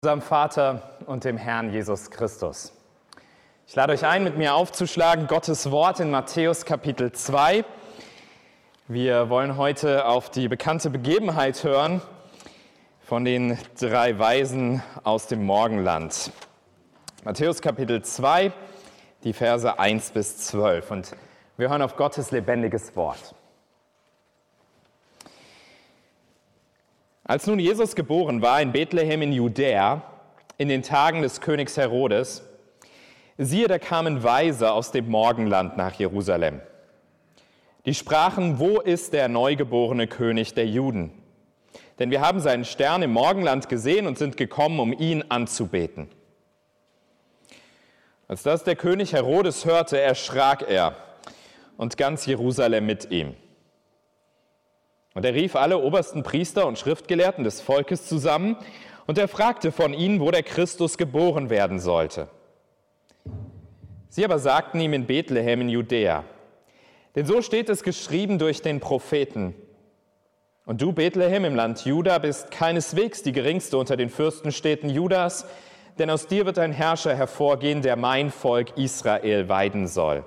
Unserem Vater und dem Herrn Jesus Christus. Ich lade euch ein, mit mir aufzuschlagen, Gottes Wort in Matthäus Kapitel 2. Wir wollen heute auf die bekannte Begebenheit hören von den 3 Weisen aus dem Morgenland. Matthäus Kapitel 2, die Verse 1 bis 12. Und wir hören auf Gottes lebendiges Wort. Als nun Jesus geboren war in Bethlehem in Judäa, in den Tagen des Königs Herodes, siehe, da kamen Weise aus dem Morgenland nach Jerusalem. Die sprachen: Wo ist der neugeborene König der Juden? Denn wir haben seinen Stern im Morgenland gesehen und sind gekommen, um ihn anzubeten. Als das der König Herodes hörte, erschrak er und ganz Jerusalem mit ihm. Und er rief alle obersten Priester und Schriftgelehrten des Volkes zusammen, und er fragte von ihnen, wo der Christus geboren werden sollte. Sie aber sagten ihm: in Bethlehem in Judäa. Denn so steht es geschrieben durch den Propheten: Und du, Bethlehem im Land Juda, bist keineswegs die geringste unter den Fürstenstädten Judas, denn aus dir wird ein Herrscher hervorgehen, der mein Volk Israel weiden soll.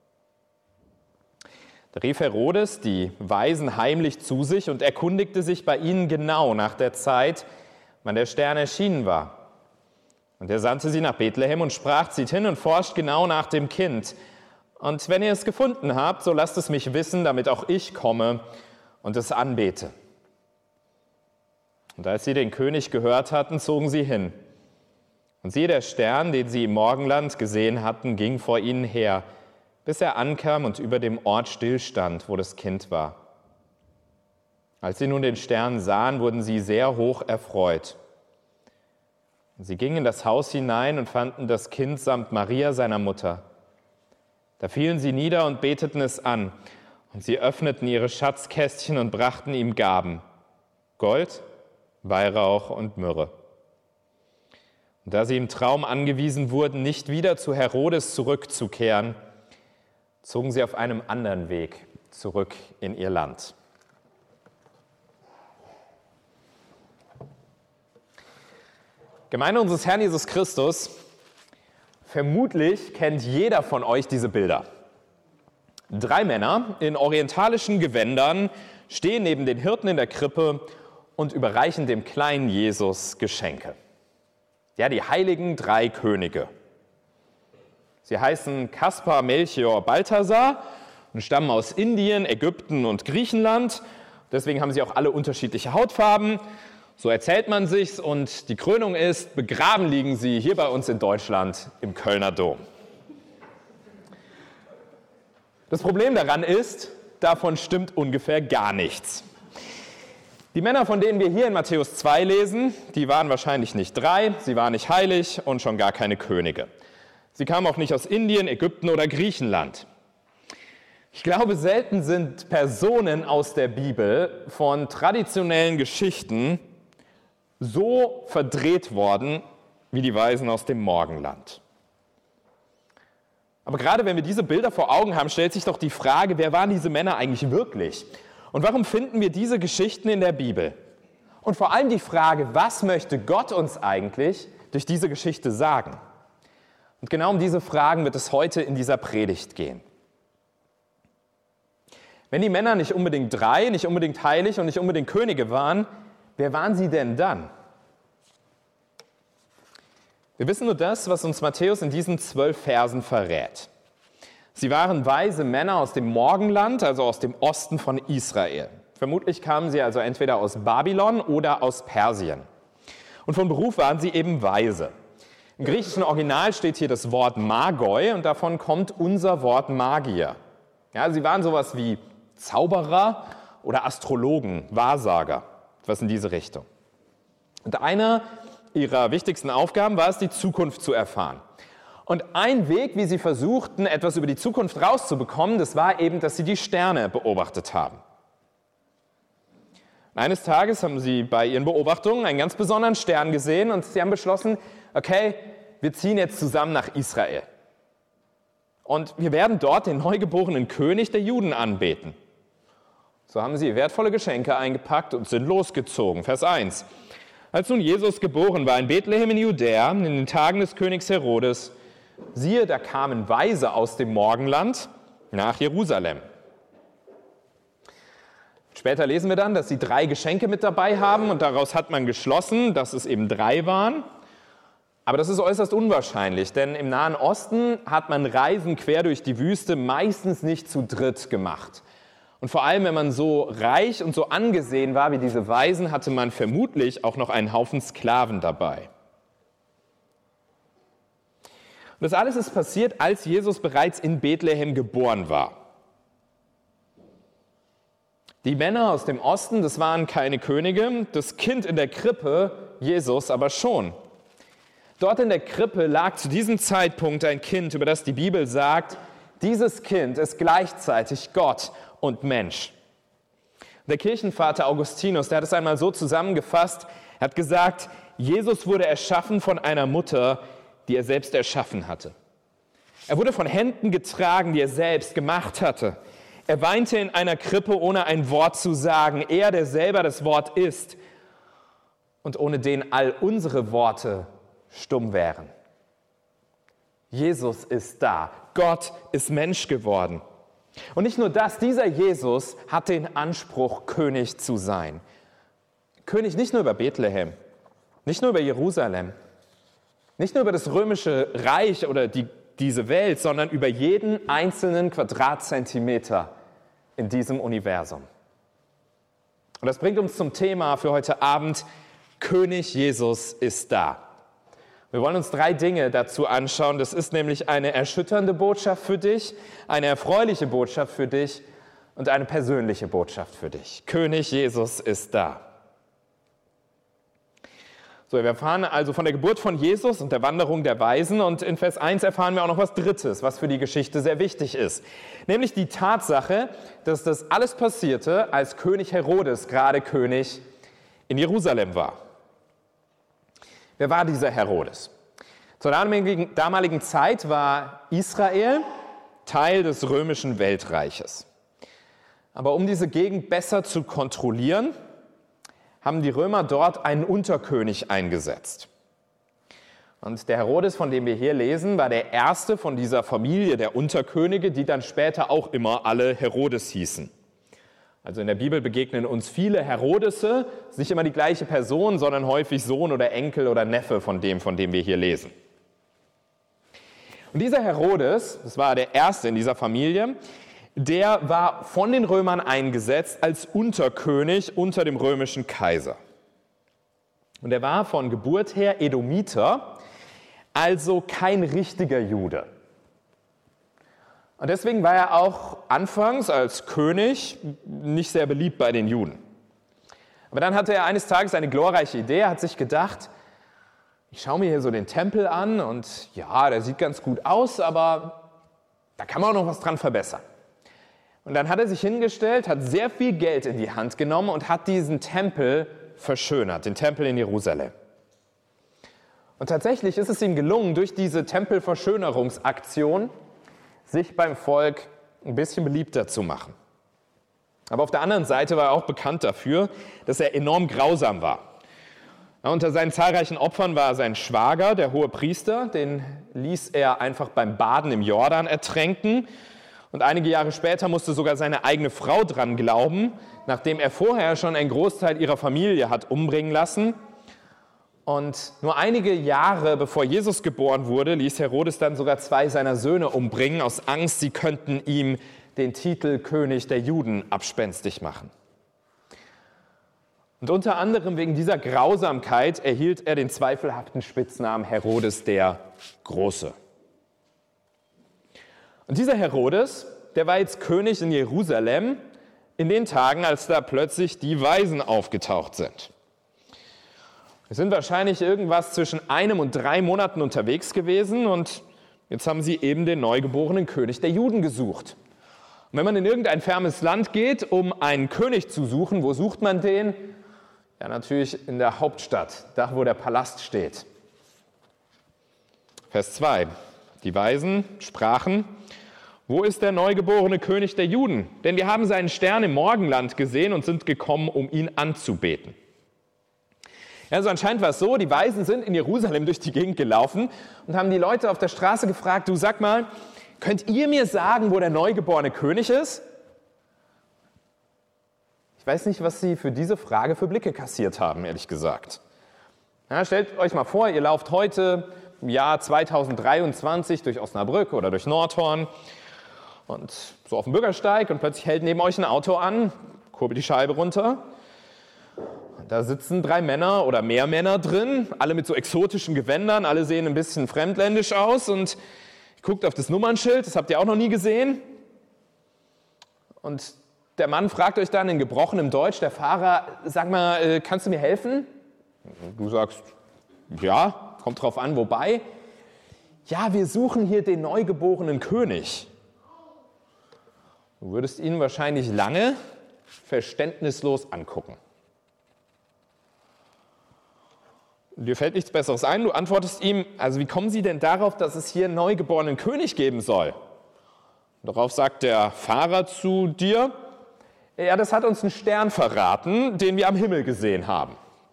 Da rief Herodes die Weisen heimlich zu sich und erkundigte sich bei ihnen genau nach der Zeit, wann der Stern erschienen war. Und er sandte sie nach Bethlehem und sprach: Zieht hin und forscht genau nach dem Kind. Und wenn ihr es gefunden habt, so lasst es mich wissen, damit auch ich komme und es anbete. Und als sie den König gehört hatten, zogen sie hin. Und siehe, der Stern, den sie im Morgenland gesehen hatten, ging vor ihnen her, bis er ankam und über dem Ort stillstand, wo das Kind war. Als sie nun den Stern sahen, wurden sie sehr hoch erfreut. Und sie gingen in das Haus hinein und fanden das Kind samt Maria, seiner Mutter. Da fielen sie nieder und beteten es an, und sie öffneten ihre Schatzkästchen und brachten ihm Gaben: Gold, Weihrauch und Myrrhe. Und da sie im Traum angewiesen wurden, nicht wieder zu Herodes zurückzukehren, zogen sie auf einem anderen Weg zurück in ihr Land. Gemeinde unseres Herrn Jesus Christus, vermutlich kennt jeder von euch diese Bilder. 3 Männer in orientalischen Gewändern stehen neben den Hirten in der Krippe und überreichen dem kleinen Jesus Geschenke. Ja, die heiligen 3 Könige. Sie heißen Kaspar, Melchior, Balthasar und stammen aus Indien, Ägypten und Griechenland. Deswegen haben sie auch alle unterschiedliche Hautfarben. So erzählt man sich's, und die Krönung ist: begraben liegen sie hier bei uns in Deutschland im Kölner Dom. Das Problem daran ist, davon stimmt ungefähr gar nichts. Die Männer, von denen wir hier in Matthäus 2 lesen, die waren wahrscheinlich nicht 3, sie waren nicht heilig und schon gar keine Könige. Sie kamen auch nicht aus Indien, Ägypten oder Griechenland. Ich glaube, selten sind Personen aus der Bibel von traditionellen Geschichten so verdreht worden wie die Weisen aus dem Morgenland. Aber gerade wenn wir diese Bilder vor Augen haben, stellt sich doch die Frage: Wer waren diese Männer eigentlich wirklich? Und warum finden wir diese Geschichten in der Bibel? Und vor allem die Frage: Was möchte Gott uns eigentlich durch diese Geschichte sagen? Und genau um diese Fragen wird es heute in dieser Predigt gehen. Wenn die Männer nicht unbedingt 3, nicht unbedingt heilig und nicht unbedingt Könige waren, wer waren sie denn dann? Wir wissen nur das, was uns Matthäus in diesen 12 Versen verrät. Sie waren weise Männer aus dem Morgenland, also aus dem Osten von Israel. Vermutlich kamen sie also entweder aus Babylon oder aus Persien. Und von Beruf waren sie eben Weise. Im griechischen Original steht hier das Wort Magoi, und davon kommt unser Wort Magier. Ja, sie waren sowas wie Zauberer oder Astrologen, Wahrsager, etwas in diese Richtung. Und eine ihrer wichtigsten Aufgaben war es, die Zukunft zu erfahren. Und ein Weg, wie sie versuchten, etwas über die Zukunft rauszubekommen, das war eben, dass sie die Sterne beobachtet haben. Eines Tages haben sie bei ihren Beobachtungen einen ganz besonderen Stern gesehen, und sie haben beschlossen: Okay, wir ziehen jetzt zusammen nach Israel. Und wir werden dort den neugeborenen König der Juden anbeten. So haben sie wertvolle Geschenke eingepackt und sind losgezogen. Vers 1. Als nun Jesus geboren war in Bethlehem in Judäa, in den Tagen des Königs Herodes, siehe, da kamen Weise aus dem Morgenland nach Jerusalem. Später lesen wir dann, dass sie 3 Geschenke mit dabei haben und daraus hat man geschlossen, dass es eben 3 waren. Aber das ist äußerst unwahrscheinlich, denn im Nahen Osten hat man Reisen quer durch die Wüste meistens nicht zu dritt gemacht. Und vor allem, wenn man so reich und so angesehen war wie diese Weisen, hatte man vermutlich auch noch einen Haufen Sklaven dabei. Und das alles ist passiert, als Jesus bereits in Bethlehem geboren war. Die Männer aus dem Osten, das waren keine Könige, das Kind in der Krippe, Jesus aber schon. Dort in der Krippe lag zu diesem Zeitpunkt ein Kind, über das die Bibel sagt, dieses Kind ist gleichzeitig Gott und Mensch. Der Kirchenvater Augustinus, der hat es einmal so zusammengefasst, er hat gesagt, Jesus wurde erschaffen von einer Mutter, die er selbst erschaffen hatte. Er wurde von Händen getragen, die er selbst gemacht hatte. Er weinte in einer Krippe, ohne ein Wort zu sagen. Er, der selber das Wort ist und ohne den all unsere Worte stumm wären. Jesus ist da. Gott ist Mensch geworden. Und nicht nur das, dieser Jesus hat den Anspruch, König zu sein. König nicht nur über Bethlehem, nicht nur über Jerusalem, nicht nur über das römische Reich oder diese Welt, sondern über jeden einzelnen Quadratzentimeter in diesem Universum. Und das bringt uns zum Thema für heute Abend, König Jesus ist da. Wir wollen uns 3 Dinge dazu anschauen. Das ist nämlich eine erschütternde Botschaft für dich, eine erfreuliche Botschaft für dich und eine persönliche Botschaft für dich. König Jesus ist da. So, wir erfahren also von der Geburt von Jesus und der Wanderung der Weisen und in Vers 1 erfahren wir auch noch was Drittes, was für die Geschichte sehr wichtig ist. Nämlich die Tatsache, dass das alles passierte, als König Herodes gerade König in Jerusalem war. Wer war dieser Herodes? Zur damaligen Zeit war Israel Teil des römischen Weltreiches. Aber um diese Gegend besser zu kontrollieren, haben die Römer dort einen Unterkönig eingesetzt. Und der Herodes, von dem wir hier lesen, war der erste von dieser Familie der Unterkönige, die dann später auch immer alle Herodes hießen. Also in der Bibel begegnen uns viele Herodese, nicht immer die gleiche Person, sondern häufig Sohn oder Enkel oder Neffe von dem wir hier lesen. Und dieser Herodes, das war der erste in dieser Familie, der war von den Römern eingesetzt als Unterkönig unter dem römischen Kaiser. Und er war von Geburt her Edomiter, also kein richtiger Jude. Und deswegen war er auch anfangs als König nicht sehr beliebt bei den Juden. Aber dann hatte er eines Tages eine glorreiche Idee. Er hat sich gedacht, ich schaue mir hier so den Tempel an und ja, der sieht ganz gut aus, aber da kann man auch noch was dran verbessern. Und dann hat er sich hingestellt, hat sehr viel Geld in die Hand genommen und hat diesen Tempel verschönert, den Tempel in Jerusalem. Und tatsächlich ist es ihm gelungen, durch diese Tempelverschönerungsaktion sich beim Volk ein bisschen beliebter zu machen. Aber auf der anderen Seite war er auch bekannt dafür, dass er enorm grausam war. Ja, unter seinen zahlreichen Opfern war sein Schwager, der Hohepriester, den ließ er einfach beim Baden im Jordan ertränken. Und einige Jahre später musste sogar seine eigene Frau dran glauben, nachdem er vorher schon einen Großteil ihrer Familie hat umbringen lassen. Und nur einige Jahre bevor Jesus geboren wurde, ließ Herodes dann sogar 2 seiner Söhne umbringen, aus Angst, sie könnten ihm den Titel König der Juden abspenstig machen. Und unter anderem wegen dieser Grausamkeit erhielt er den zweifelhaften Spitznamen Herodes der Große. Und dieser Herodes, der war jetzt König in Jerusalem in den Tagen, als da plötzlich die Weisen aufgetaucht sind. Wir sind wahrscheinlich irgendwas zwischen 1 und 3 Monaten unterwegs gewesen und jetzt haben sie eben den neugeborenen König der Juden gesucht. Und wenn man in irgendein fernes Land geht, um einen König zu suchen, wo sucht man den? Ja, natürlich in der Hauptstadt, da wo der Palast steht. Vers 2. Die Weisen sprachen, wo ist der neugeborene König der Juden? Denn wir haben seinen Stern im Morgenland gesehen und sind gekommen, um ihn anzubeten. Ja, also anscheinend war es so, die Weisen sind in Jerusalem durch die Gegend gelaufen und haben die Leute auf der Straße gefragt, du sag mal, könnt ihr mir sagen, wo der neugeborene König ist? Ich weiß nicht, was sie für diese Frage für Blicke kassiert haben, ehrlich gesagt. Ja, stellt euch mal vor, ihr lauft heute im Jahr 2023 durch Osnabrück oder durch Nordhorn und so auf dem Bürgersteig und plötzlich hält neben euch ein Auto an, kurbelt die Scheibe runter. Da sitzen 3 Männer oder mehr Männer drin, alle mit so exotischen Gewändern, alle sehen ein bisschen fremdländisch aus und ihr guckt auf das Nummernschild, das habt ihr auch noch nie gesehen. Und der Mann fragt euch dann in gebrochenem Deutsch, der Fahrer, sag mal, kannst du mir helfen? Du sagst, ja, kommt drauf an, wobei. Ja, wir suchen hier den neugeborenen König. Du würdest ihn wahrscheinlich lange verständnislos angucken. Dir fällt nichts Besseres ein, du antwortest ihm, also wie kommen Sie denn darauf, dass es hier einen neugeborenen König geben soll? Darauf sagt der Fahrer zu dir, ja, das hat uns ein Stern verraten, den wir am Himmel gesehen haben.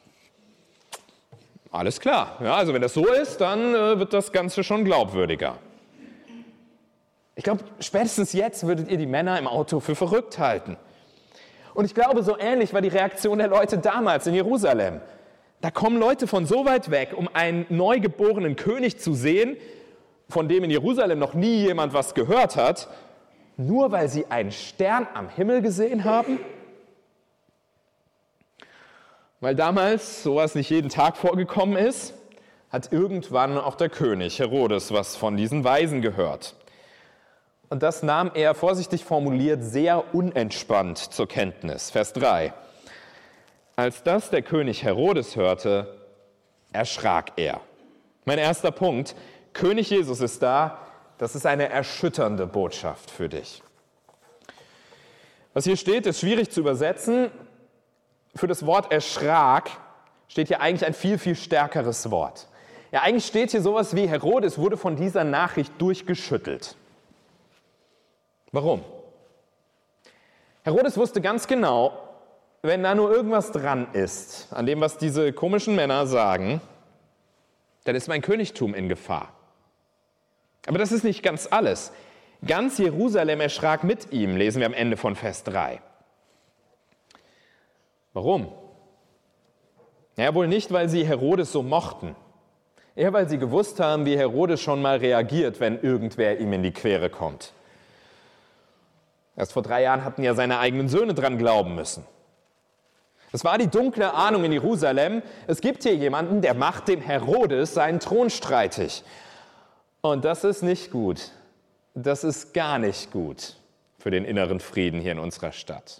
Alles klar, ja, also wenn das so ist, dann wird das Ganze schon glaubwürdiger. Ich glaube, spätestens jetzt würdet ihr die Männer im Auto für verrückt halten. Und ich glaube, so ähnlich war die Reaktion der Leute damals in Jerusalem. Da kommen Leute von so weit weg, um einen neugeborenen König zu sehen, von dem in Jerusalem noch nie jemand was gehört hat, nur weil sie einen Stern am Himmel gesehen haben? Weil damals sowas nicht jeden Tag vorgekommen ist, hat irgendwann auch der König Herodes was von diesen Weisen gehört. Und das nahm er, vorsichtig formuliert, sehr unentspannt zur Kenntnis. Vers 3. Als das der König Herodes hörte, erschrak er. Mein erster Punkt, König Jesus ist da, das ist eine erschütternde Botschaft für dich. Was hier steht, ist schwierig zu übersetzen. Für das Wort erschrak steht hier eigentlich ein viel, viel stärkeres Wort. Ja, eigentlich steht hier sowas wie Herodes wurde von dieser Nachricht durchgeschüttelt. Warum? Herodes wusste ganz genau, wenn da nur irgendwas dran ist, an dem, was diese komischen Männer sagen, dann ist mein Königtum in Gefahr. Aber das ist nicht ganz alles. Ganz Jerusalem erschrak mit ihm, lesen wir am Ende von Vers 3. Warum? Ja, wohl nicht, weil sie Herodes so mochten. Eher, weil sie gewusst haben, wie Herodes schon mal reagiert, wenn irgendwer ihm in die Quere kommt. Erst vor 3 Jahren hatten ja seine eigenen Söhne dran glauben müssen. Es war die dunkle Ahnung in Jerusalem, es gibt hier jemanden, der macht dem Herodes seinen Thron streitig. Und das ist nicht gut. Das ist gar nicht gut für den inneren Frieden hier in unserer Stadt.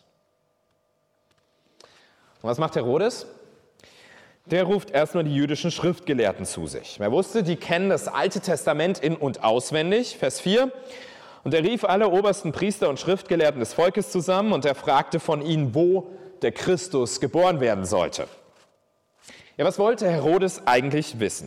Und was macht Herodes? Der ruft erstmal die jüdischen Schriftgelehrten zu sich. Er wusste, die kennen das Alte Testament in- und auswendig. Vers 4. Und er rief alle obersten Priester und Schriftgelehrten des Volkes zusammen und er fragte von ihnen, wo der Christus geboren werden sollte. Ja, was wollte Herodes eigentlich wissen?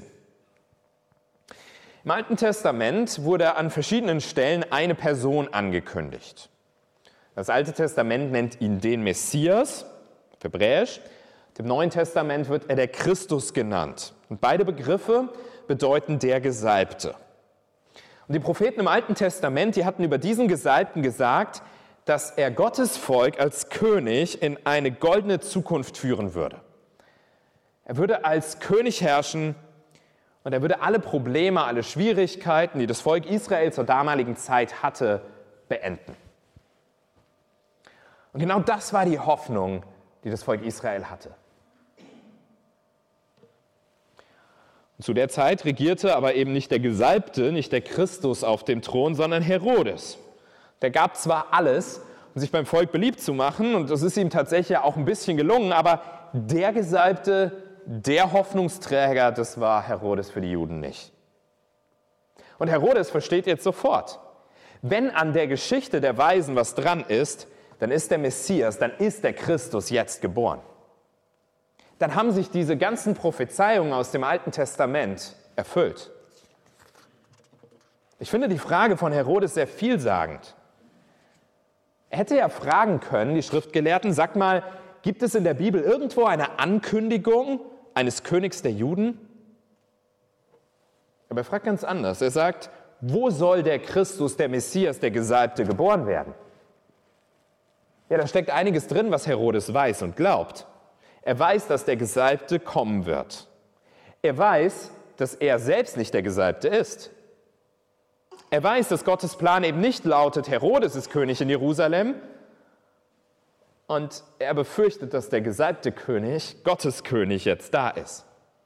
Im Alten Testament wurde an verschiedenen Stellen eine Person angekündigt. Das Alte Testament nennt ihn den Messias, auf Hebräisch. Im Neuen Testament wird er der Christus genannt. Und beide Begriffe bedeuten der Gesalbte. Und die Propheten im Alten Testament, die hatten über diesen Gesalbten gesagt, dass er Gottes Volk als König in eine goldene Zukunft führen würde. Er würde als König herrschen und er würde alle Probleme, alle Schwierigkeiten, die das Volk Israel zur damaligen Zeit hatte, beenden. Und genau das war die Hoffnung, die das Volk Israel hatte. Und zu der Zeit regierte aber eben nicht der Gesalbte, nicht der Christus auf dem Thron, sondern Herodes. Der gab zwar alles, um sich beim Volk beliebt zu machen, und das ist ihm tatsächlich auch ein bisschen gelungen, aber der Gesalbte, der Hoffnungsträger, das war Herodes für die Juden nicht. Und Herodes versteht jetzt sofort, wenn an der Geschichte der Weisen was dran ist, dann ist der Messias, dann ist der Christus jetzt geboren. Dann haben sich diese ganzen Prophezeiungen aus dem Alten Testament erfüllt. Ich finde die Frage von Herodes sehr vielsagend. Er hätte ja fragen können, die Schriftgelehrten, sag mal, gibt es in der Bibel irgendwo eine Ankündigung eines Königs der Juden? Aber er fragt ganz anders. Er sagt, wo soll der Christus, der Messias, der Gesalbte, geboren werden? Ja, da steckt einiges drin, was Herodes weiß und glaubt. Er weiß, dass der Gesalbte kommen wird. Er weiß, dass er selbst nicht der Gesalbte ist. Er weiß, dass Gottes Plan eben nicht lautet, Herodes ist König in Jerusalem. Und er befürchtet, dass der gesalbte König, Gottes König, jetzt da ist.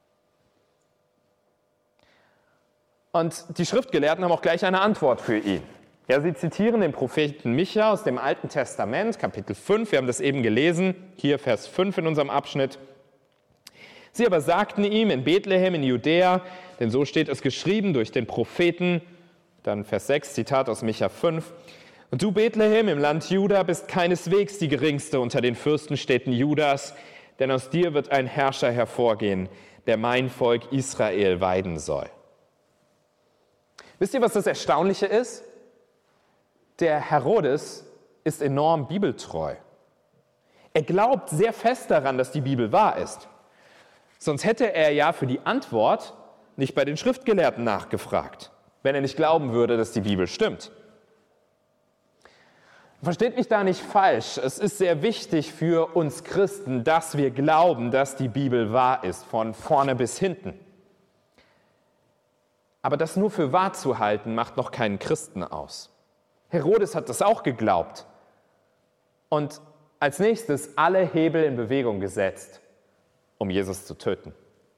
Und die Schriftgelehrten haben auch gleich eine Antwort für ihn. Ja, sie zitieren den Propheten Micha aus dem Alten Testament, Kapitel 5, wir haben das eben gelesen, hier Vers 5 in unserem Abschnitt. Sie aber sagten ihm in Bethlehem in Judäa, denn so steht es geschrieben durch den Propheten, dann Vers 6, Zitat aus Micha 5, und du Bethlehem im Land Juda bist keineswegs die geringste unter den Fürstenstädten Judas, denn aus dir wird ein Herrscher hervorgehen, der mein Volk Israel weiden soll. Wisst ihr, was das Erstaunliche ist? Der Herodes ist enorm bibeltreu. Er glaubt sehr fest daran, dass die Bibel wahr ist. Sonst hätte er ja für die Antwort nicht bei den Schriftgelehrten nachgefragt, wenn er nicht glauben würde, dass die Bibel stimmt. Versteht mich da nicht falsch. Es ist sehr wichtig für uns Christen, dass wir glauben, dass die Bibel wahr ist, von vorne bis hinten. Aber das nur für wahr zu halten, macht noch keinen Christen aus. Herodes hat das auch geglaubt und als nächstes alle Hebel in Bewegung gesetzt, um Jesus zu töten.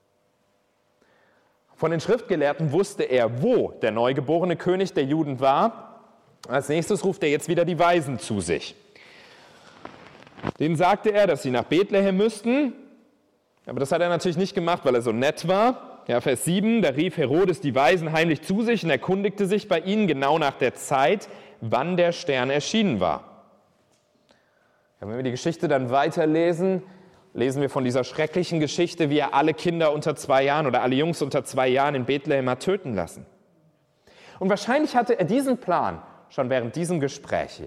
Von den Schriftgelehrten wusste er, wo der neugeborene König der Juden war. Als nächstes ruft er jetzt wieder die Weisen zu sich. Denen sagte er, dass sie nach Bethlehem müssten, aber das hat er natürlich nicht gemacht, weil er so nett war. Ja, Vers 7, da rief Herodes die Weisen heimlich zu sich und erkundigte sich bei ihnen genau nach der Zeit, wann der Stern erschienen war. Ja, wenn wir die Geschichte dann weiterlesen, lesen wir von dieser schrecklichen Geschichte, wie er alle Kinder unter 2 Jahren oder alle Jungs unter 2 Jahren in Bethlehem hat töten lassen. Und wahrscheinlich hatte er diesen Plan schon während diesem Gespräch hier.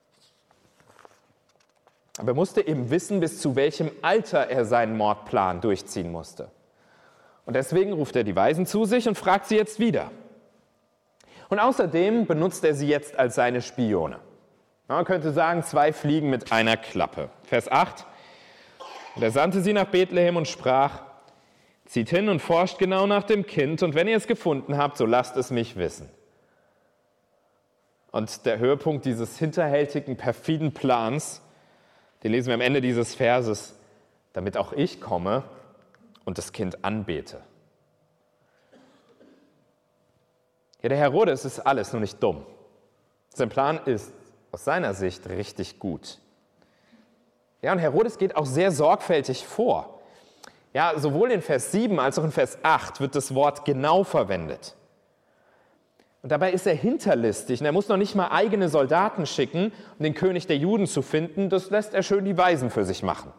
Aber er musste eben wissen, bis zu welchem Alter er seinen Mordplan durchziehen musste. Und deswegen ruft er die Weisen zu sich und fragt sie jetzt wieder. Und außerdem benutzt er sie jetzt als seine Spione. Man könnte sagen, 2 Fliegen mit einer Klappe. Vers 8. Und er sandte sie nach Bethlehem und sprach, zieht hin und forscht genau nach dem Kind, und wenn ihr es gefunden habt, so lasst es mich wissen. Und der Höhepunkt dieses hinterhältigen, perfiden Plans, den lesen wir am Ende dieses Verses, damit auch ich komme und das Kind anbete. Ja, der Herodes ist alles nur nicht dumm. Sein Plan ist aus seiner Sicht richtig gut. Ja, und Herodes geht auch sehr sorgfältig vor. Ja, sowohl in Vers 7 als auch in Vers 8 wird das Wort genau verwendet. Und dabei ist er hinterlistig und er muss noch nicht mal eigene Soldaten schicken, um den König der Juden zu finden. Das lässt er schön die Weisen für sich machen.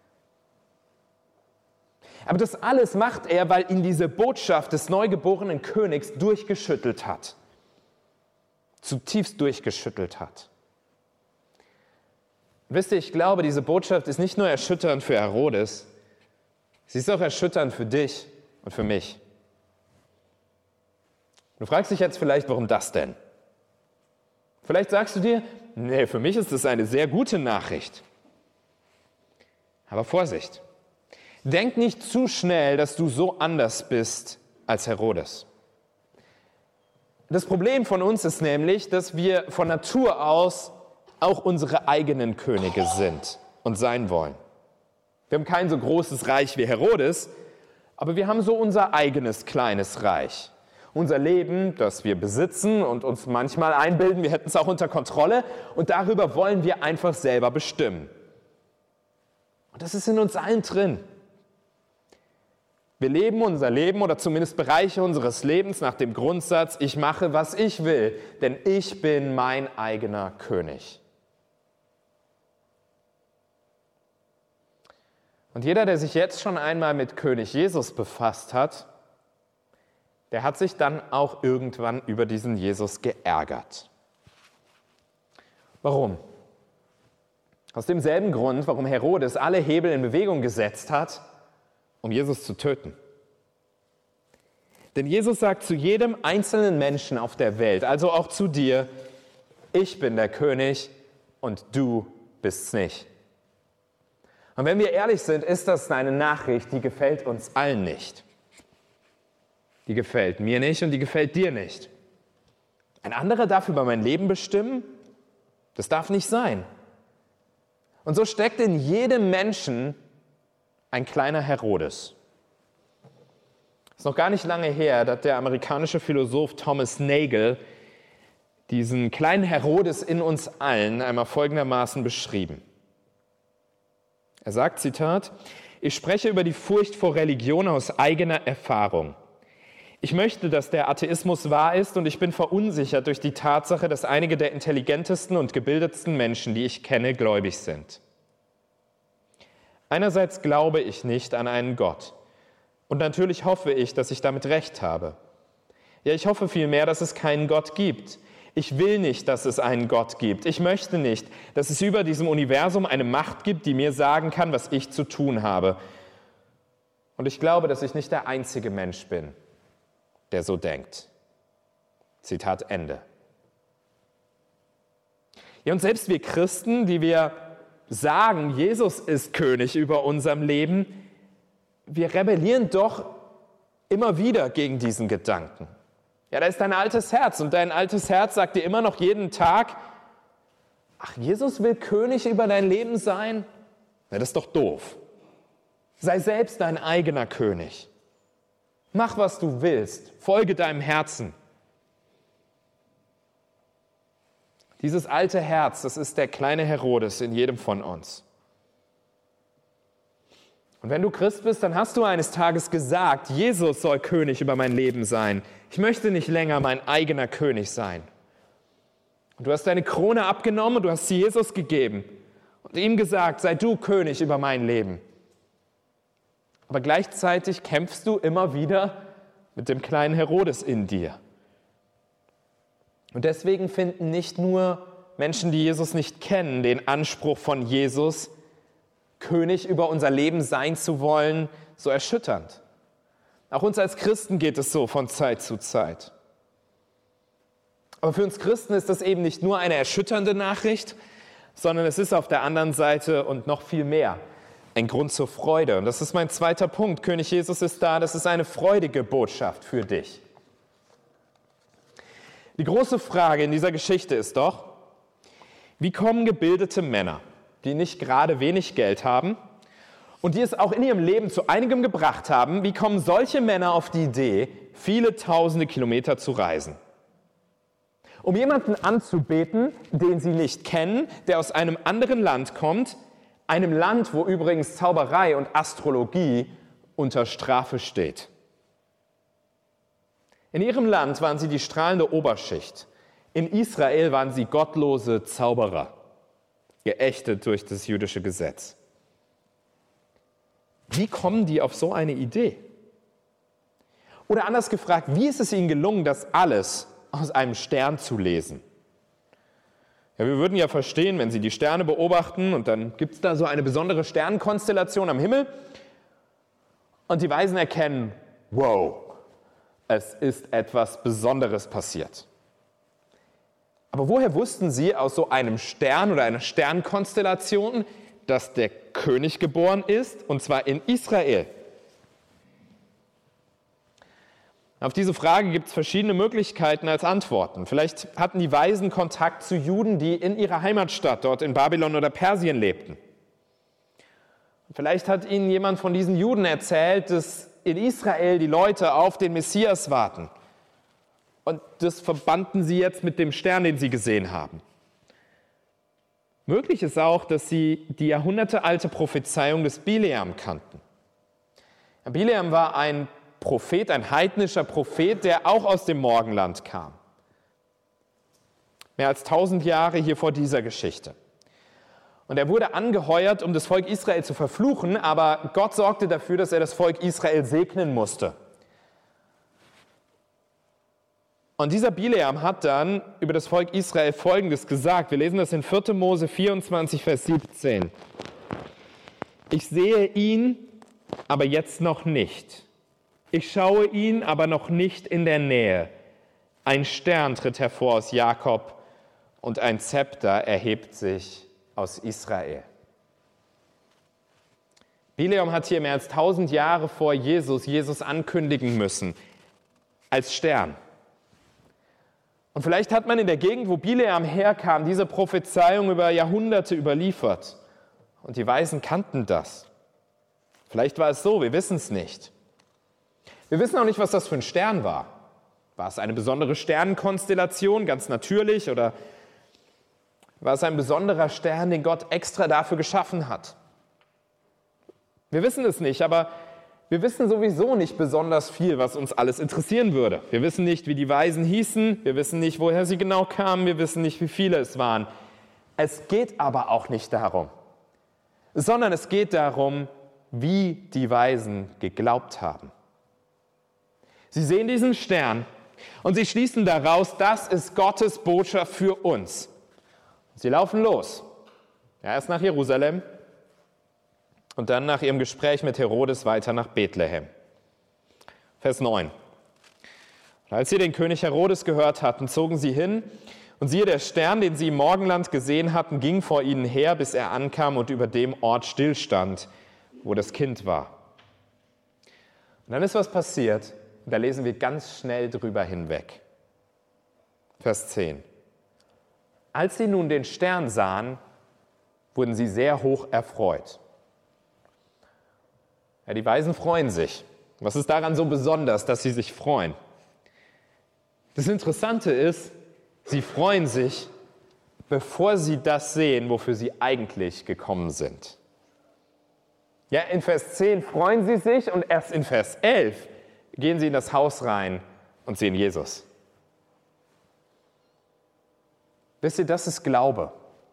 Aber das alles macht er, weil ihn diese Botschaft des neugeborenen Königs durchgeschüttelt hat. Zutiefst durchgeschüttelt hat. Wisst ihr, ich glaube, diese Botschaft ist nicht nur erschütternd für Herodes, sie ist auch erschütternd für dich und für mich. Du fragst dich jetzt vielleicht, warum das denn? Vielleicht sagst du dir, nee, für mich ist das eine sehr gute Nachricht. Aber Vorsicht, denk nicht zu schnell, dass du so anders bist als Herodes. Das Problem von uns ist nämlich, dass wir von Natur aus auch unsere eigenen Könige sind und sein wollen. Wir haben kein so großes Reich wie Herodes, aber wir haben so unser eigenes kleines Reich. Unser Leben, das wir besitzen und uns manchmal einbilden, wir hätten es auch unter Kontrolle, und darüber wollen wir einfach selber bestimmen. Und das ist in uns allen drin. Wir leben unser Leben oder zumindest Bereiche unseres Lebens nach dem Grundsatz, ich mache, was ich will, denn ich bin mein eigener König. Und jeder, der sich jetzt schon einmal mit König Jesus befasst hat, der hat sich dann auch irgendwann über diesen Jesus geärgert. Warum? Aus demselben Grund, warum Herodes alle Hebel in Bewegung gesetzt hat, um Jesus zu töten. Denn Jesus sagt zu jedem einzelnen Menschen auf der Welt, also auch zu dir, ich bin der König und du bist's nicht. Und wenn wir ehrlich sind, ist das eine Nachricht, die gefällt uns allen nicht. Die gefällt mir nicht und die gefällt dir nicht. Ein anderer darf über mein Leben bestimmen? Das darf nicht sein. Und so steckt in jedem Menschen ein kleiner Herodes. Es ist noch gar nicht lange her, dass der amerikanische Philosoph Thomas Nagel diesen kleinen Herodes in uns allen einmal folgendermaßen beschrieben. Er sagt, Zitat, ich spreche über die Furcht vor Religion aus eigener Erfahrung. Ich möchte, dass der Atheismus wahr ist und ich bin verunsichert durch die Tatsache, dass einige der intelligentesten und gebildetsten Menschen, die ich kenne, gläubig sind. Einerseits glaube ich nicht an einen Gott. Und natürlich hoffe ich, dass ich damit recht habe. Ja, ich hoffe vielmehr, dass es keinen Gott gibt. Ich will nicht, dass es einen Gott gibt. Ich möchte nicht, dass es über diesem Universum eine Macht gibt, die mir sagen kann, was ich zu tun habe. Und ich glaube, dass ich nicht der einzige Mensch bin, der so denkt. Zitat Ende. Ja, und selbst wir Christen, die wir sagen, Jesus ist König über unserem Leben, wir rebellieren doch immer wieder gegen diesen Gedanken. Ja, da ist dein altes Herz und dein altes Herz sagt dir immer noch jeden Tag, ach, Jesus will König über dein Leben sein? Na, das ist doch doof. Sei selbst dein eigener König. Mach, was du willst. Folge deinem Herzen. Dieses alte Herz, das ist der kleine Herodes in jedem von uns. Und wenn du Christ bist, dann hast du eines Tages gesagt, Jesus soll König über mein Leben sein. Ich möchte nicht länger mein eigener König sein. Und du hast deine Krone abgenommen und du hast sie Jesus gegeben und ihm gesagt, sei du König über mein Leben. Aber gleichzeitig kämpfst du immer wieder mit dem kleinen Herodes in dir. Und deswegen finden nicht nur Menschen, die Jesus nicht kennen, den Anspruch von Jesus, König über unser Leben sein zu wollen, so erschütternd. Auch uns als Christen geht es so von Zeit zu Zeit. Aber für uns Christen ist das eben nicht nur eine erschütternde Nachricht, sondern es ist auf der anderen Seite und noch viel mehr ein Grund zur Freude. Und das ist mein zweiter Punkt. König Jesus ist da, das ist eine freudige Botschaft für dich. Die große Frage in dieser Geschichte ist doch, wie kommen gebildete Männer, die nicht gerade wenig Geld haben und die es auch in ihrem Leben zu einigem gebracht haben, wie kommen solche Männer auf die Idee, viele tausende Kilometer zu reisen? Um jemanden anzubeten, den sie nicht kennen, der aus einem anderen Land kommt, einem Land, wo übrigens Zauberei und Astrologie unter Strafe steht. In ihrem Land waren sie die strahlende Oberschicht. In Israel waren sie gottlose Zauberer, geächtet durch das jüdische Gesetz. Wie kommen die auf so eine Idee? Oder anders gefragt, wie ist es ihnen gelungen, das alles aus einem Stern zu lesen? Ja, wir würden ja verstehen, wenn sie die Sterne beobachten und dann gibt es da so eine besondere Sternenkonstellation am Himmel und die Weisen erkennen, wow, es ist etwas Besonderes passiert. Aber woher wussten sie aus so einem Stern oder einer Sternkonstellation, dass der König geboren ist, und zwar in Israel? Auf diese Frage gibt es verschiedene Möglichkeiten als Antworten. Vielleicht hatten die Weisen Kontakt zu Juden, die in ihrer Heimatstadt dort in Babylon oder Persien lebten. Vielleicht hat ihnen jemand von diesen Juden erzählt, dass in Israel die Leute auf den Messias warten. Und das verbanden sie jetzt mit dem Stern, den sie gesehen haben. Möglich ist auch, dass sie die jahrhundertealte Prophezeiung des Bileam kannten. Bileam war ein Prophet, ein heidnischer Prophet, der auch aus dem Morgenland kam. Mehr als 1000 Jahre hier vor dieser Geschichte. Und er wurde angeheuert, um das Volk Israel zu verfluchen, aber Gott sorgte dafür, dass er das Volk Israel segnen musste. Und dieser Bileam hat dann über das Volk Israel Folgendes gesagt. Wir lesen das in 4. Mose 24, Vers 17. Ich sehe ihn, aber jetzt noch nicht. Ich schaue ihn, aber noch nicht in der Nähe. Ein Stern tritt hervor aus Jakob und ein Zepter erhebt sich aus Israel. Bileam hat hier mehr als 1000 Jahre vor Jesus ankündigen müssen, als Stern. Und vielleicht hat man in der Gegend, wo Bileam herkam, diese Prophezeiung über Jahrhunderte überliefert. Und die Weisen kannten das. Vielleicht war es so, wir wissen es nicht. Wir wissen auch nicht, was das für ein Stern war. War es eine besondere Sternenkonstellation, ganz natürlich, oder war es ein besonderer Stern, den Gott extra dafür geschaffen hat? Wir wissen es nicht, aber wir wissen sowieso nicht besonders viel, was uns alles interessieren würde. Wir wissen nicht, wie die Weisen hießen, wir wissen nicht, woher sie genau kamen, wir wissen nicht, wie viele es waren. Es geht aber auch nicht darum, sondern es geht darum, wie die Weisen geglaubt haben. Sie sehen diesen Stern und sie schließen daraus, das ist Gottes Botschaft für uns. Sie laufen los. Erst nach Jerusalem und dann nach ihrem Gespräch mit Herodes weiter nach Bethlehem. Vers 9. Und als sie den König Herodes gehört hatten, zogen sie hin, und siehe, der Stern, den sie im Morgenland gesehen hatten, ging vor ihnen her, bis er ankam und über dem Ort stillstand, wo das Kind war. Und dann ist was passiert, und da lesen wir ganz schnell drüber hinweg. Vers 10. Als sie nun den Stern sahen, wurden sie sehr hoch erfreut. Ja, die Weisen freuen sich. Was ist daran so besonders, dass sie sich freuen? Das Interessante ist, sie freuen sich, bevor sie das sehen, wofür sie eigentlich gekommen sind. Ja, in Vers 10 freuen sie sich und erst in Vers 11 gehen sie in das Haus rein und sehen Jesus. Wisst ihr, das ist Glaube.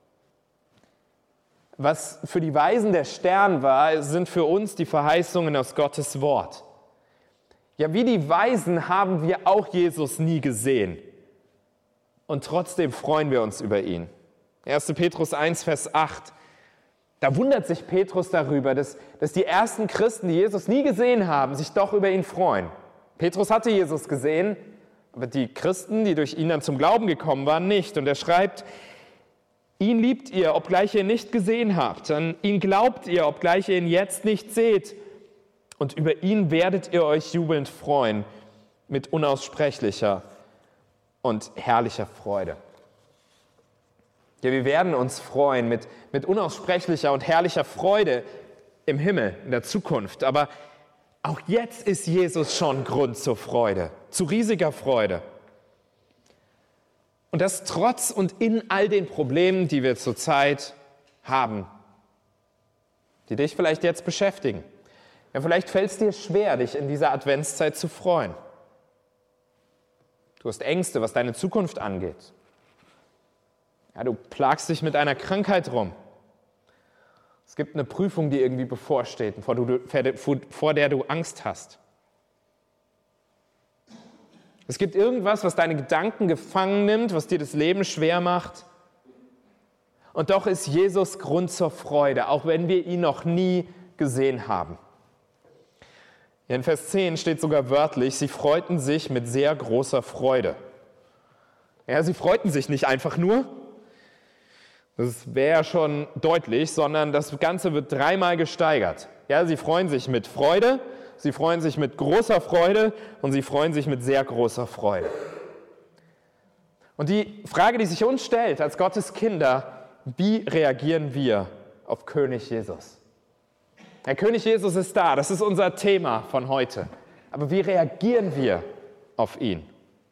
Was für die Weisen der Stern war, sind für uns die Verheißungen aus Gottes Wort. Ja, wie die Weisen haben wir auch Jesus nie gesehen. Und trotzdem freuen wir uns über ihn. 1. Petrus 1, Vers 8. Da wundert sich Petrus darüber, dass die ersten Christen, die Jesus nie gesehen haben, sich doch über ihn freuen. Petrus hatte Jesus gesehen, aber die Christen, die durch ihn dann zum Glauben gekommen waren, nicht. Und er schreibt, ihn liebt ihr, obgleich ihr ihn nicht gesehen habt. An ihn glaubt ihr, obgleich ihr ihn jetzt nicht seht. Und über ihn werdet ihr euch jubelnd freuen mit unaussprechlicher und herrlicher Freude. Ja, wir werden uns freuen mit unaussprechlicher und herrlicher Freude im Himmel, in der Zukunft. Aber auch jetzt ist Jesus schon Grund zur Freude, zu riesiger Freude. Und das trotz und in all den Problemen, die wir zurzeit haben, die dich vielleicht jetzt beschäftigen. Ja, vielleicht fällt es dir schwer, dich in dieser Adventszeit zu freuen. Du hast Ängste, was deine Zukunft angeht. Ja, du plagst dich mit einer Krankheit rum. Es gibt eine Prüfung, die irgendwie bevorsteht, vor der du Angst hast. Es gibt irgendwas, was deine Gedanken gefangen nimmt, was dir das Leben schwer macht. Und doch ist Jesus Grund zur Freude, auch wenn wir ihn noch nie gesehen haben. In Vers 10 steht sogar wörtlich, sie freuten sich mit sehr großer Freude. Ja, sie freuten sich nicht einfach nur, das wäre schon deutlich, sondern das Ganze wird dreimal gesteigert. Ja, sie freuen sich mit Freude, sie freuen sich mit großer Freude und sie freuen sich mit sehr großer Freude. Und die Frage, die sich uns stellt als Gottes Kinder, wie reagieren wir auf König Jesus? Der König Jesus ist da, das ist unser Thema von heute. Aber wie reagieren wir auf ihn?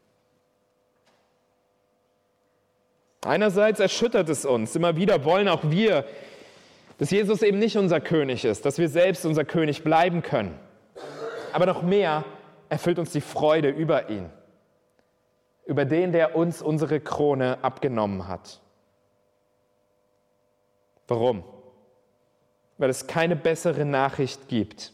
Einerseits erschüttert es uns, immer wieder wollen auch wir, dass Jesus eben nicht unser König ist, dass wir selbst unser König bleiben können. Aber noch mehr erfüllt uns die Freude über ihn, über den, der uns unsere Krone abgenommen hat. Warum? Weil es keine bessere Nachricht gibt.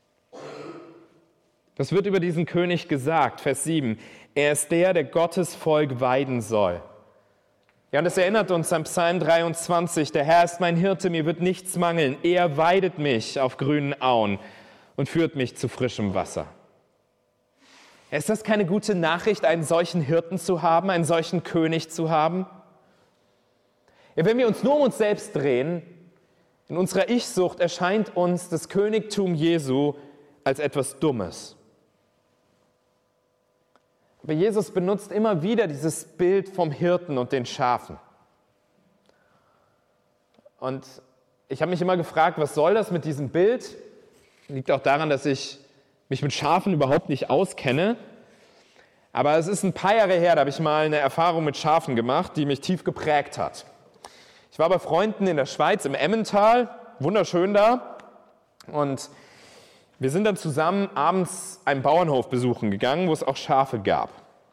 Was wird über diesen König gesagt? Vers 7. Er ist der Gottes Volk weiden soll. Ja, und das erinnert uns an Psalm 23. Der Herr ist mein Hirte, mir wird nichts mangeln. Er weidet mich auf grünen Auen und führt mich zu frischem Wasser. Ist das keine gute Nachricht, einen solchen Hirten zu haben, einen solchen König zu haben? Ja, wenn wir uns nur um uns selbst drehen, in unserer Ich-Sucht erscheint uns das Königtum Jesu als etwas Dummes. Aber Jesus benutzt immer wieder dieses Bild vom Hirten und den Schafen. Und ich habe mich immer gefragt, was soll das mit diesem Bild? Liegt auch daran, dass ich mich mit Schafen überhaupt nicht auskenne. Aber es ist ein paar Jahre her, da habe ich mal eine Erfahrung mit Schafen gemacht, die mich tief geprägt hat. Ich war bei Freunden in der Schweiz im Emmental, wunderschön da. Und wir sind dann zusammen abends einen Bauernhof besuchen gegangen, wo es auch Schafe gab.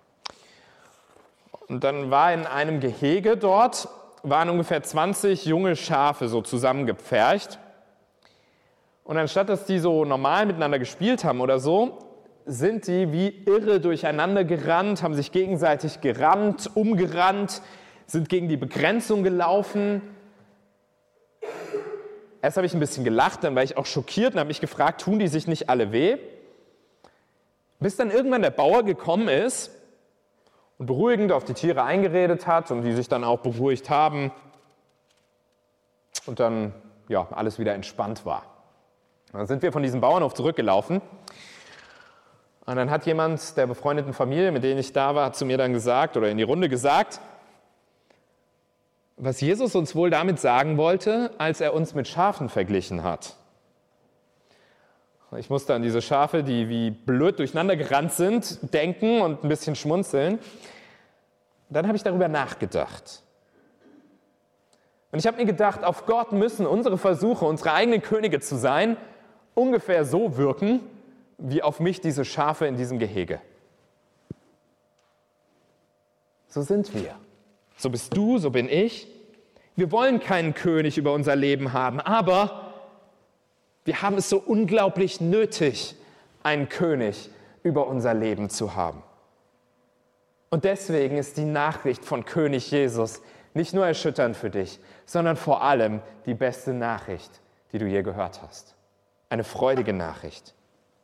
Und dann war in einem Gehege dort, waren ungefähr 20 junge Schafe so zusammengepfercht. Und anstatt dass die so normal miteinander gespielt haben oder so, sind die wie irre durcheinander gerannt, haben sich gegenseitig gerammt, umgerannt, sind gegen die Begrenzung gelaufen. Erst habe ich ein bisschen gelacht, dann war ich auch schockiert und habe mich gefragt, tun die sich nicht alle weh? Bis dann irgendwann der Bauer gekommen ist und beruhigend auf die Tiere eingeredet hat und die sich dann auch beruhigt haben und dann alles wieder entspannt war. Dann sind wir von diesem Bauernhof zurückgelaufen und dann hat jemand der befreundeten Familie, mit denen ich da war, zu mir dann gesagt oder in die Runde gesagt, was Jesus uns wohl damit sagen wollte, als er uns mit Schafen verglichen hat. Ich musste an diese Schafe, die wie blöd durcheinander gerannt sind, denken und ein bisschen schmunzeln. Dann habe ich darüber nachgedacht. Und ich habe mir gedacht, auf Gott müssen unsere Versuche, unsere eigenen Könige zu sein, ungefähr so wirken, wie auf mich diese Schafe in diesem Gehege. So sind wir. So bist du, so bin ich. Wir wollen keinen König über unser Leben haben, aber wir haben es so unglaublich nötig, einen König über unser Leben zu haben. Und deswegen ist die Nachricht von König Jesus nicht nur erschütternd für dich, sondern vor allem die beste Nachricht, die du je gehört hast. Eine freudige Nachricht.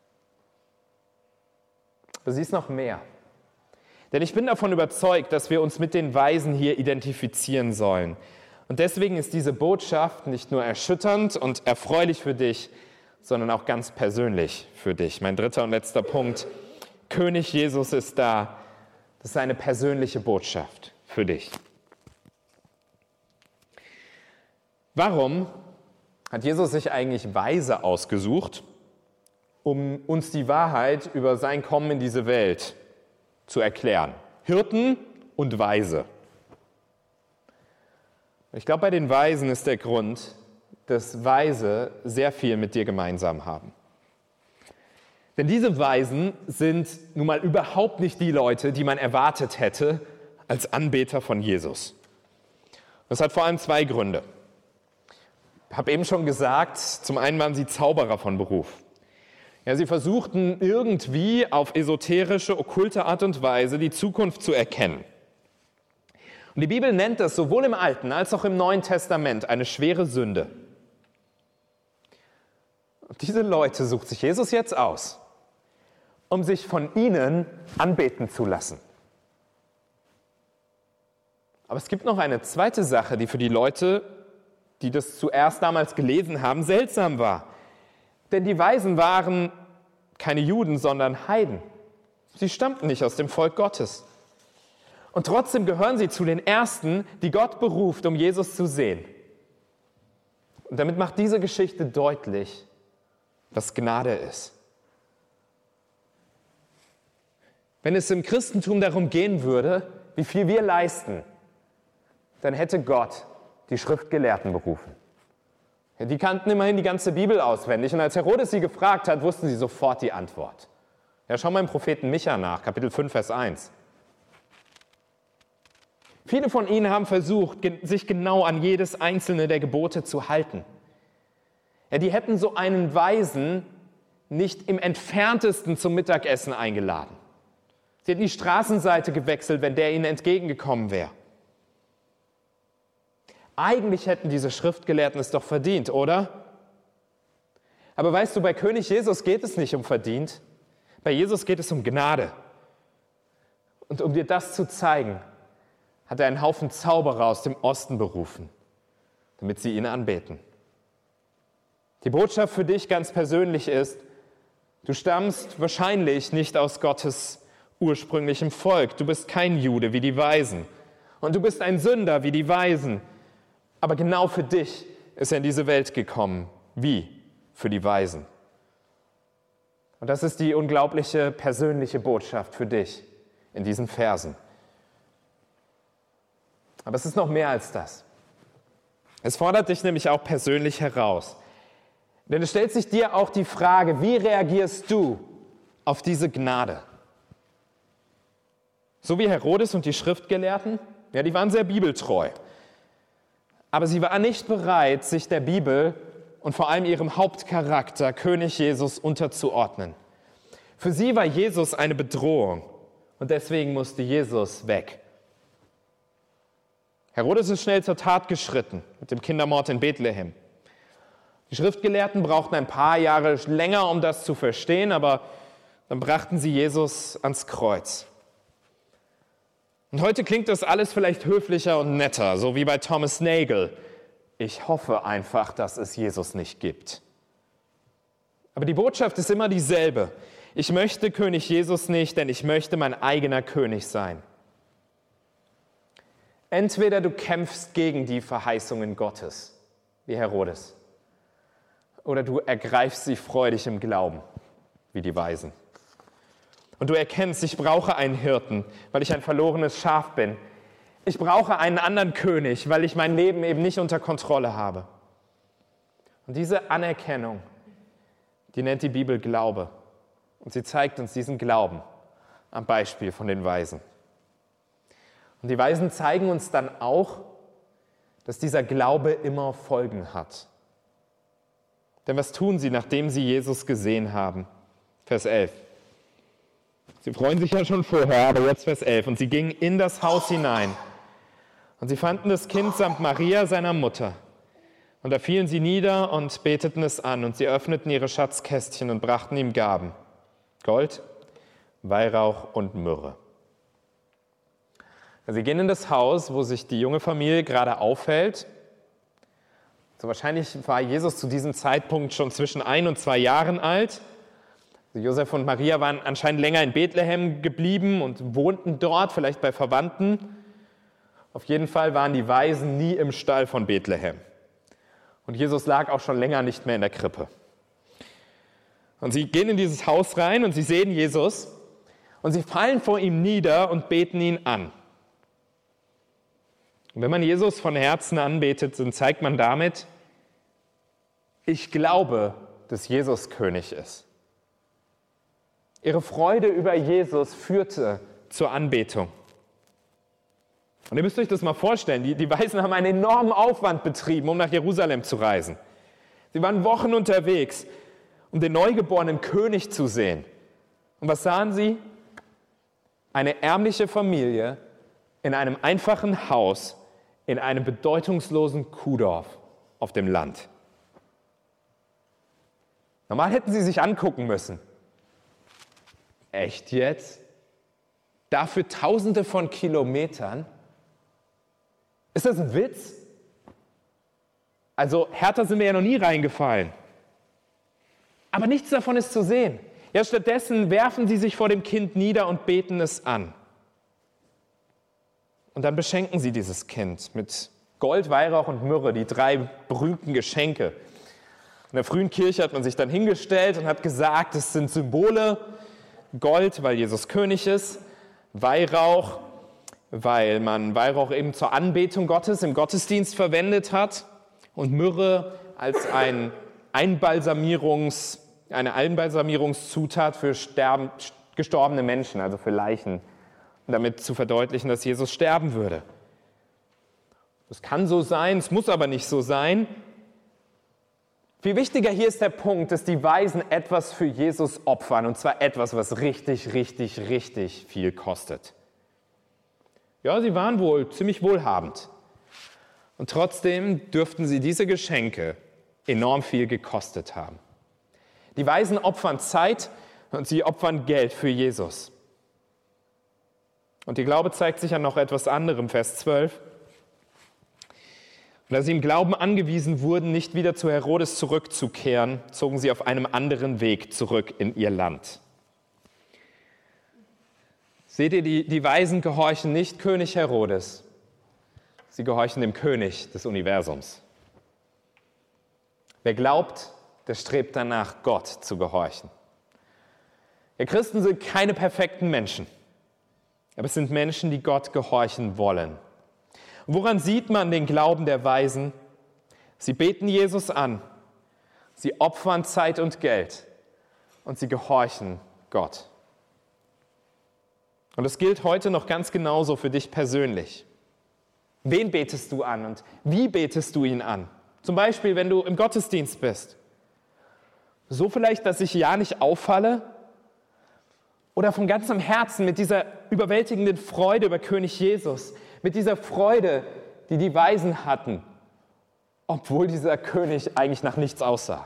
Aber sie ist noch mehr. Denn ich bin davon überzeugt, dass wir uns mit den Weisen hier identifizieren sollen. Und deswegen ist diese Botschaft nicht nur erschütternd und erfreulich für dich, sondern auch ganz persönlich für dich. Mein dritter und letzter Punkt. König Jesus ist da. Das ist eine persönliche Botschaft für dich. Warum hat Jesus sich eigentlich Weise ausgesucht, um uns die Wahrheit über sein Kommen in diese Welt zu erklären? Hirten und Weise. Ich glaube, bei den Weisen ist der Grund, dass Weise sehr viel mit dir gemeinsam haben. Denn diese Weisen sind nun mal überhaupt nicht die Leute, die man erwartet hätte als Anbeter von Jesus. Das hat vor allem zwei Gründe. Ich habe eben schon gesagt, zum einen waren sie Zauberer von Beruf. Ja, sie versuchten irgendwie auf esoterische, okkulte Art und Weise die Zukunft zu erkennen. Und die Bibel nennt das sowohl im Alten als auch im Neuen Testament eine schwere Sünde. Und diese Leute sucht sich Jesus jetzt aus, um sich von ihnen anbeten zu lassen. Aber es gibt noch eine zweite Sache, die für die Leute, die das zuerst damals gelesen haben, seltsam war. Denn die Weisen waren keine Juden, sondern Heiden. Sie stammten nicht aus dem Volk Gottes. Und trotzdem gehören sie zu den Ersten, die Gott beruft, um Jesus zu sehen. Und damit macht diese Geschichte deutlich, was Gnade ist. Wenn es im Christentum darum gehen würde, wie viel wir leisten, dann hätte Gott die Schriftgelehrten berufen. Ja, die kannten immerhin die ganze Bibel auswendig und als Herodes sie gefragt hat, wussten sie sofort die Antwort. Ja, schau mal im Propheten Micha nach, Kapitel 5, Vers 1. Viele von ihnen haben versucht, sich genau an jedes einzelne der Gebote zu halten. Ja, die hätten so einen Weisen nicht im Entferntesten zum Mittagessen eingeladen. Sie hätten die Straßenseite gewechselt, wenn der ihnen entgegengekommen wäre. Eigentlich hätten diese Schriftgelehrten es doch verdient, oder? Aber weißt du, bei König Jesus geht es nicht um verdient. Bei Jesus geht es um Gnade. Und um dir das zu zeigen, hat er einen Haufen Zauberer aus dem Osten berufen, damit sie ihn anbeten. Die Botschaft für dich ganz persönlich ist, du stammst wahrscheinlich nicht aus Gottes ursprünglichem Volk. Du bist kein Jude wie die Weisen. Und du bist ein Sünder wie die Weisen. Aber genau für dich ist er in diese Welt gekommen. Wie? Für die Weisen. Und das ist die unglaubliche persönliche Botschaft für dich in diesen Versen. Aber es ist noch mehr als das. Es fordert dich nämlich auch persönlich heraus. Denn es stellt sich dir auch die Frage, wie reagierst du auf diese Gnade? So wie Herodes und die Schriftgelehrten, ja, die waren sehr bibeltreu. Aber sie waren nicht bereit, sich der Bibel und vor allem ihrem Hauptcharakter, König Jesus, unterzuordnen. Für sie war Jesus eine Bedrohung und deswegen musste Jesus weg. Herodes ist schnell zur Tat geschritten mit dem Kindermord in Bethlehem. Die Schriftgelehrten brauchten ein paar Jahre länger, um das zu verstehen, aber dann brachten sie Jesus ans Kreuz. Und heute klingt das alles vielleicht höflicher und netter, so wie bei Thomas Nagel. Ich hoffe einfach, dass es Jesus nicht gibt. Aber die Botschaft ist immer dieselbe. Ich möchte König Jesus nicht, denn ich möchte mein eigener König sein. Entweder du kämpfst gegen die Verheißungen Gottes, wie Herodes, oder du ergreifst sie freudig im Glauben, wie die Weisen. Und du erkennst, ich brauche einen Hirten, weil ich ein verlorenes Schaf bin. Ich brauche einen anderen König, weil ich mein Leben eben nicht unter Kontrolle habe. Und diese Anerkennung, die nennt die Bibel Glaube. Und sie zeigt uns diesen Glauben am Beispiel von den Weisen. Und die Weisen zeigen uns dann auch, dass dieser Glaube immer Folgen hat. Denn was tun sie, nachdem sie Jesus gesehen haben? Vers 11. Sie freuen sich ja schon vorher, aber jetzt Vers 11. Und sie gingen in das Haus hinein. Und sie fanden das Kind samt Maria, seiner Mutter. Und da fielen sie nieder und beteten es an. Und sie öffneten ihre Schatzkästchen und brachten ihm Gaben. Gold, Weihrauch und Myrrhe. Sie gehen in das Haus, wo sich die junge Familie gerade aufhält. So wahrscheinlich war Jesus zu diesem Zeitpunkt schon zwischen 1 und 2 Jahren alt. Josef und Maria waren anscheinend länger in Bethlehem geblieben und wohnten dort, vielleicht bei Verwandten. Auf jeden Fall waren die Weisen nie im Stall von Bethlehem. Und Jesus lag auch schon länger nicht mehr in der Krippe. Und sie gehen in dieses Haus rein und sie sehen Jesus und sie fallen vor ihm nieder und beten ihn an. Und wenn man Jesus von Herzen anbetet, dann zeigt man damit, ich glaube, dass Jesus König ist. Ihre Freude über Jesus führte zur Anbetung. Und ihr müsst euch das mal vorstellen, die Weisen haben einen enormen Aufwand betrieben, um nach Jerusalem zu reisen. Sie waren Wochen unterwegs, um den neugeborenen König zu sehen. Und was sahen sie? Eine ärmliche Familie in einem einfachen Haus in einem bedeutungslosen Kuhdorf auf dem Land. Normal hätten sie sich angucken müssen. Echt jetzt? Dafür Tausende von Kilometern? Ist das ein Witz? Also härter sind wir ja noch nie reingefallen. Aber nichts davon ist zu sehen. Ja, stattdessen werfen sie sich vor dem Kind nieder und beten es an. Und dann beschenken sie dieses Kind mit Gold, Weihrauch und Myrrhe, die 3 berühmten Geschenke. In der frühen Kirche hat man sich dann hingestellt und hat gesagt, es sind Symbole. Gold, weil Jesus König ist. Weihrauch, weil man Weihrauch eben zur Anbetung Gottes im Gottesdienst verwendet hat. Und Myrrhe als eine Einbalsamierungszutat für gestorbene Menschen, also für Leichen, damit zu verdeutlichen, dass Jesus sterben würde. Das kann so sein, es muss aber nicht so sein. Viel wichtiger hier ist der Punkt, dass die Weisen etwas für Jesus opfern, und zwar etwas, was richtig, richtig, richtig viel kostet. Ja, sie waren wohl ziemlich wohlhabend. Und trotzdem dürften sie diese Geschenke enorm viel gekostet haben. Die Weisen opfern Zeit und sie opfern Geld für Jesus. Und ihr Glaube zeigt sich an noch etwas anderem, Vers 12. Und als sie im Glauben angewiesen wurden, nicht wieder zu Herodes zurückzukehren, zogen sie auf einem anderen Weg zurück in ihr Land. Seht ihr, die Weisen gehorchen nicht König Herodes, sie gehorchen dem König des Universums. Wer glaubt, der strebt danach, Gott zu gehorchen. Ja, Christen sind keine perfekten Menschen, aber es sind Menschen, die Gott gehorchen wollen. Und woran sieht man den Glauben der Weisen? Sie beten Jesus an, sie opfern Zeit und Geld und sie gehorchen Gott. Und es gilt heute noch ganz genauso für dich persönlich. Wen betest du an und wie betest du ihn an? Zum Beispiel, wenn du im Gottesdienst bist. So vielleicht, dass ich ja nicht auffalle? Oder von ganzem Herzen mit dieser überwältigenden Freude über König Jesus, mit dieser Freude, die die Weisen hatten, obwohl dieser König eigentlich nach nichts aussah.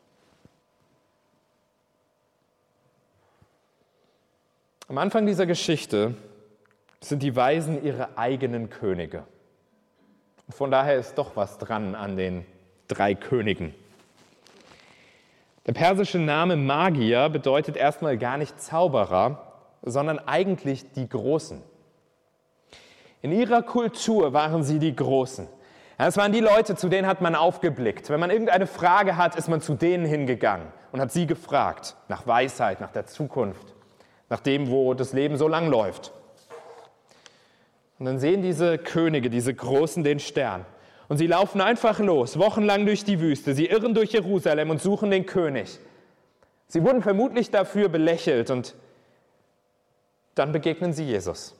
Am Anfang dieser Geschichte sind die Weisen ihre eigenen Könige. Und von daher ist doch was dran an den 3 Königen. Der persische Name Magier bedeutet erstmal gar nicht Zauberer, sondern eigentlich die Großen. In ihrer Kultur waren sie die Großen. Das waren die Leute, zu denen hat man aufgeblickt. Wenn man irgendeine Frage hat, ist man zu denen hingegangen und hat sie gefragt nach Weisheit, nach der Zukunft, nach dem, wo das Leben so lang läuft. Und dann sehen diese Könige, diese Großen, den Stern. Und sie laufen einfach los, wochenlang durch die Wüste. Sie irren durch Jerusalem und suchen den König. Sie wurden vermutlich dafür belächelt und dann begegnen sie Jesus.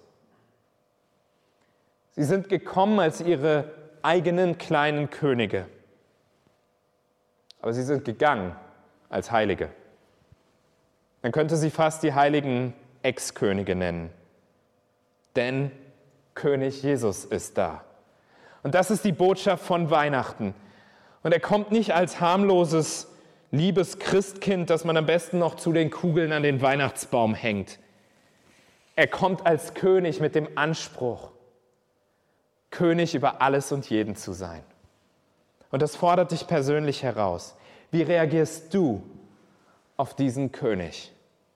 Sie sind gekommen als ihre eigenen kleinen Könige. Aber sie sind gegangen als Heilige. Man könnte sie fast die heiligen Ex-Könige nennen. Denn König Jesus ist da. Und das ist die Botschaft von Weihnachten. Und er kommt nicht als harmloses, liebes Christkind, das man am besten noch zu den Kugeln an den Weihnachtsbaum hängt. Er kommt als König mit dem Anspruch, König über alles und jeden zu sein. Und das fordert dich persönlich heraus. Wie reagierst du auf diesen König?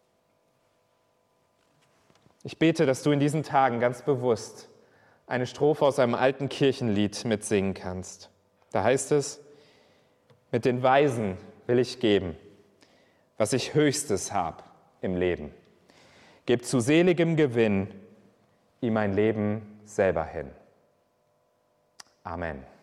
Ich bete, dass du in diesen Tagen ganz bewusst eine Strophe aus einem alten Kirchenlied mitsingen kannst. Da heißt es: Mit den Weisen will ich geben, was ich Höchstes hab im Leben. Gib zu seligem Gewinn ihm mein Leben selber hin. Amen.